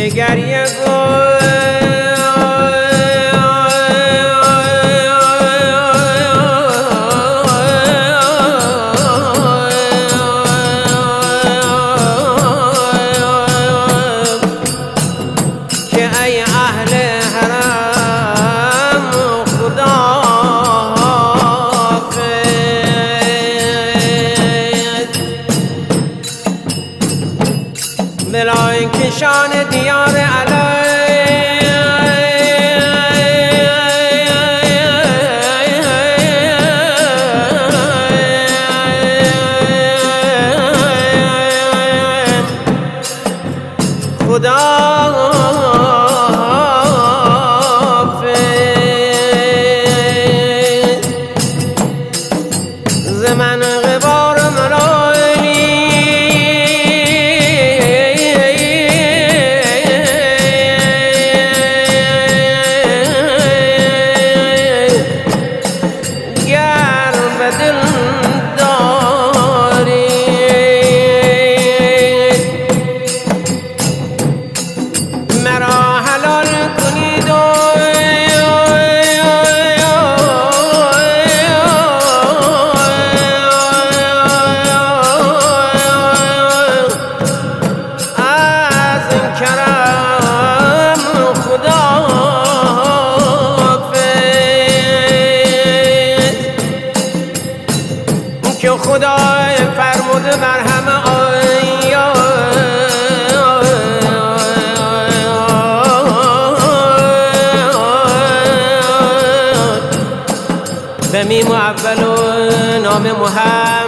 گریه گل که ای اهل حرم خدا ملائکشان دیار علی خدا زمن غبار ملائلی گرم به دل داری مرا حلال کنید که خدا فرموده بر همه آیا به میم و اول و نام محمد